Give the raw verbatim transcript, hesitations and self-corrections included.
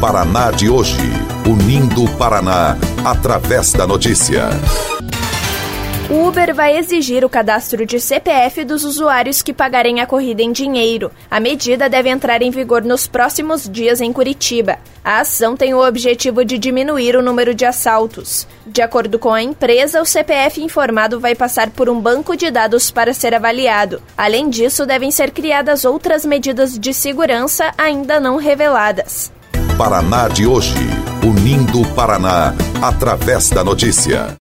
Paraná de hoje, unindo o Paraná através da notícia. O Uber vai exigir o cadastro de C P F dos usuários que pagarem a corrida em dinheiro. A medida deve entrar em vigor nos próximos dias em Curitiba. A ação tem o objetivo de diminuir o número de assaltos. De acordo com a empresa, o C P F informado vai passar por um banco de dados para ser avaliado. Além disso, devem ser criadas outras medidas de segurança ainda não reveladas. Paraná de hoje, unindo o Paraná através da notícia.